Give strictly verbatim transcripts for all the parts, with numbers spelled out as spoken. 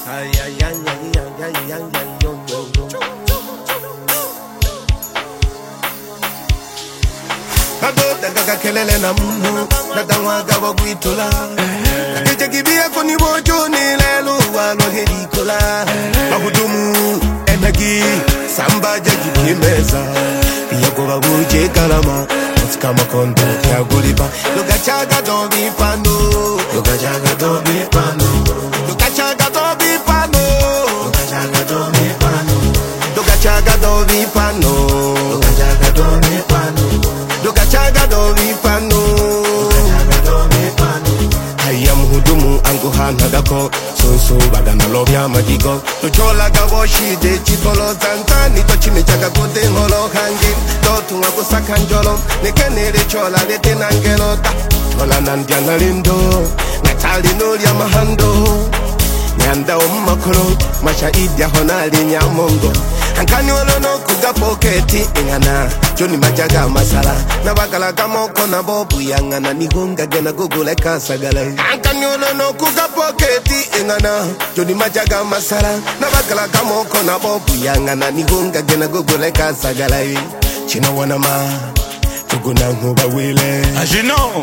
Ay ay ay ay ay ay ay ay yo yo yo. Ado daga kelele na mno na danwa gawa gwitola. Keje kibia koni bojo ni lelo walo hedikola. Abudumu enagi samba jaji kimeza. Yako baguje kalama kama kondo ya guliba. Loga chaga dobi pano. Loga chaga dobi pano. Loga chaga dobi pano. Loga chaga dobi pano. Loga chaga dobi pano. Loga chaga dobi pano. Loga chaga dobi pano. Loga chaga dobi pano. Ayam hudumu angu hanagako. So so bagana lobya madigo. Tuchola gawoshi de chitolo tantani to chimichaga kote holo hangi. Dotu wako sakanjolo nekenere chola lete nangelota. Chola nandiana lindo natali noli ya mahando. Nyanda umakolo masha idia honali nyamongo. Hankani walono kuga poketi ingana. Joni majaga masala na bakala kamoko na bobu yangana. Nihunga gena gugule kasagale. Hankani walono kuga poketi ingana. Joni majaga masala na bakala kamoko na bobu yangana. Nihunga gena gugule kasagale. Chino wana ma tuguna huba wile. As you know,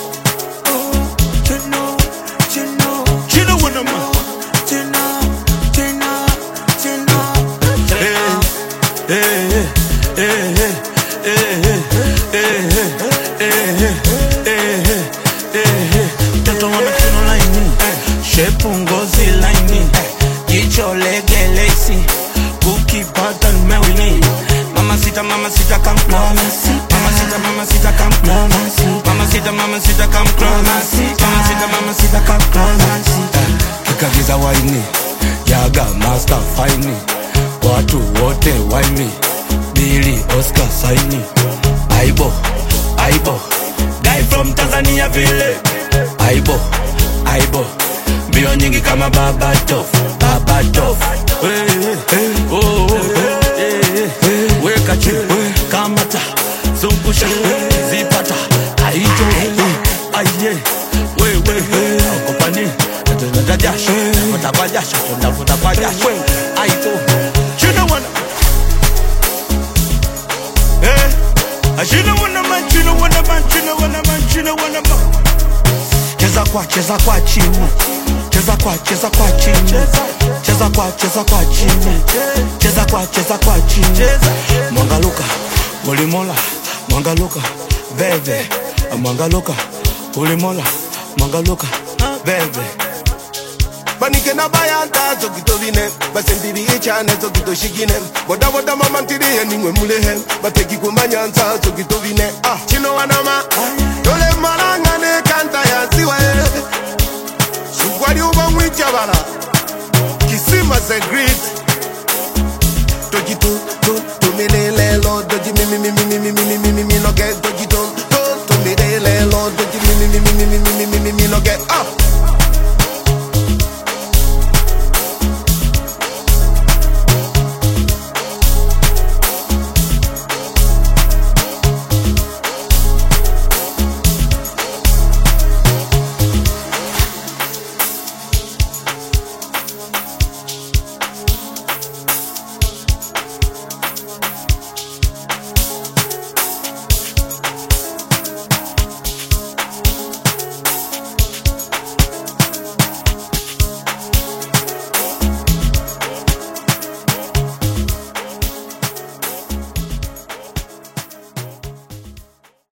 Chino, Chino, Chino wana ma. Chino, Chino, Chino. Eh, eh, eh, eh, eh, eh, eh, eh. Toto wana chino laini, shepu ngozi laini, jicho lege lacy, kuki pattern mewini. Mamacita, mamacita, come close. Mamacita, mamacita, come close. Mamacita, mamacita, come close. Mamacita, mamacita, come close. Kikagiza waini, yaga master fine. Watu wote waini, Billy Oscar saini. Aibo, Aibo, guy from Tanzania vile. Aibo, Aibo, mbio nyingi kama Baba Tof, Baba Tof. Hey, hey, oh, oh, hey, hey. Weka chini, kamata, zungusha, zipata, aijo, aye, we, we, akopani, tunada jasho, tunada jasho, tunada jasho, aijo, chino wana, eh, chino wana man, chino wana man, chino wana man, chino wana man. Cheza kwa, cheza kwa chini, cheza kwa, cheza kwa chini, cheza kwa, cheza kwa chini, cheza kwa, cheza kwa chini. Mwangaluka, ulimola, mwangaluka, bebe, mwangaluka, ulimola, mwangaluka, bebe. Panike na bayanta zokito vine basendiri ichane zokito shigine. Boda boda mama ntiri yeningwe mulehe bateki kumanyanza zokito vine. Ah, chino wanama yole maranga ne kanta ya siwa. Sugwari uba mwicha bala kisima se grit. Dojito to to milele lo doji mi mi mi mi mi mi mi mi mi no get dojito to to milele lo doji mi mi mi mi mi mi mi mi mi no get.